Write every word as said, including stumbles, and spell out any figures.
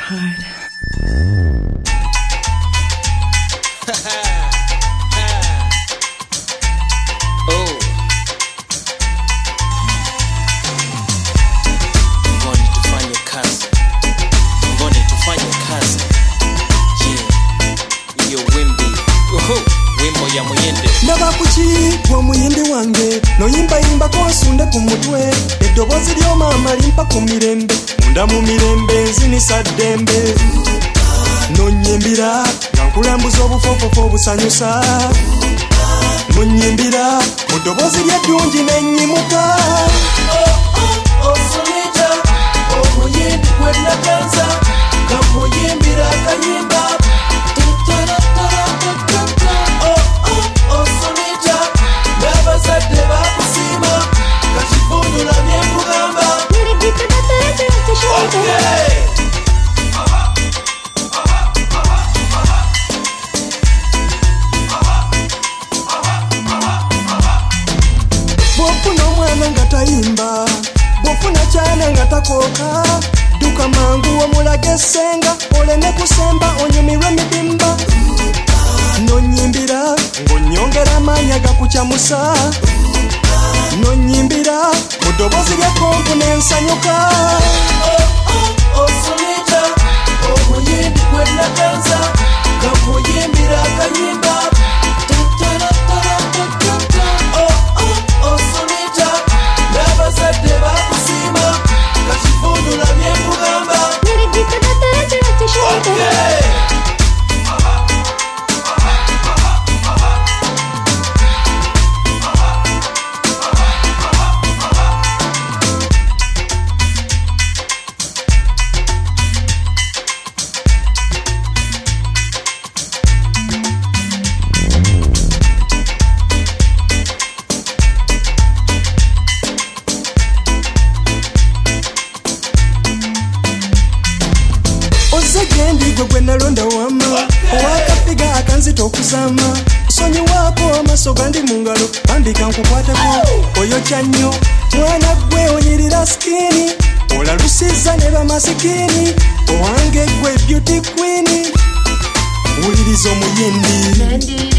hard. Oh. Ngoni tufanye kazi. Ngoni tufanye kazi. Yeah. Iyo wimbi. Uhu. Wimbo ya muyende. Ndaba kuki gwa muyende wange no yimba yimba ko sunde ku mutwe eddobozi lyo mama limpa ku mirembe munda mu mirembe nzini saddembe no nyimbira nkulambuza obufofofo obusanyusa no nyimbira mu ddobozi ly'eddungi n'ennyimuka osometa omuyindi gwennaganza kamuyimbira akayimba osometa n'abazadde bakusiima kakivundula byekugamba bw'ofuna omwana nga tayimba bw'ofuna kyana nga takooka duka mangu omulaga essenga oleme kusemba onyumirwe emidimba nonyimbira ng'onnyongera amaanyi agakukyamusa nonyimbira mu ddoboozi ly'ekkompu n'ensanyuka osometa omuyindi gwennaganza kamuyimbira akayimba osometa n'abazadde bakusiima kakivundula byekugamba ozegendi gwe gwe nalonda wama owakafiga akanzita okuzama sonyiwaako amaaso gandi mu ngalo bambika nkukwateko oyokya nnyo mwana gwe onyirira sikini olalusiza ne bamasikini owange gwe beauty queen wuliriza omuyindi